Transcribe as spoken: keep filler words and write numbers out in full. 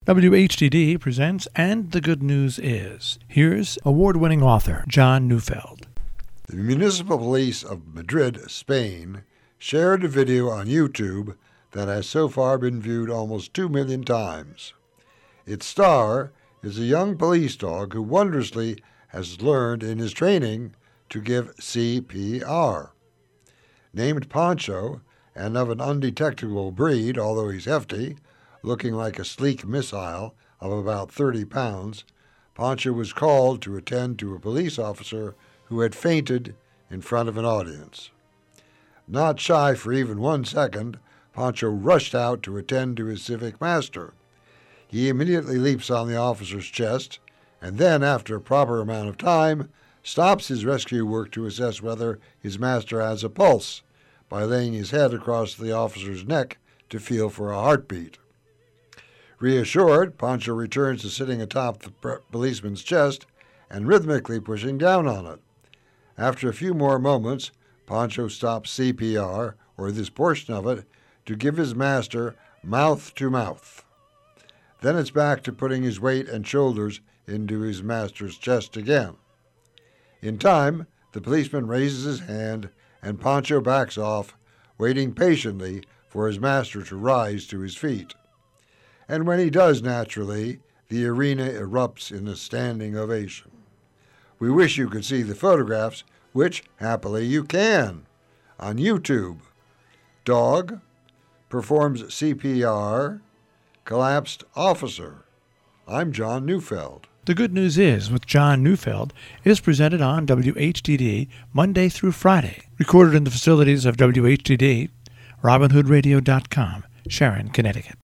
W H D D presents And the Good News Is. Here's award-winning author John Neufeld. The Municipal Police of Madrid, Spain, shared a video on YouTube that has so far been viewed almost two million times. Its star is a young police dog who wondrously has learned in his training to give C P R. Named Pancho, and of an undetectable breed, although he's hefty, looking like a sleek missile of about thirty pounds, Pancho was called to attend to a police officer who had fainted in front of an audience. Not shy for even one second, Pancho rushed out to attend to his civic master. He immediately leaps on the officer's chest, and then, after a proper amount of time, stops his rescue work to assess whether his master has a pulse by laying his head across the officer's neck to feel for a heartbeat. Reassured, Pancho returns to sitting atop the policeman's chest and rhythmically pushing down on it. After a few more moments, Pancho stops C P R, or this portion of it, to give his master mouth-to-mouth. Then it's back to putting his weight and shoulders into his master's chest again. In time, the policeman raises his hand, and Pancho backs off, waiting patiently for his master to rise to his feet. And when he does, naturally, the arena erupts in a standing ovation. We wish you could see the photographs, which, happily, you can, on YouTube. Dog performs C P R, collapsed officer. I'm John Neufeld. The Good News Is with John Neufeld is presented on W H D D Monday through Friday. Recorded in the facilities of W H D D, robin hood radio dot com, Sharon, Connecticut.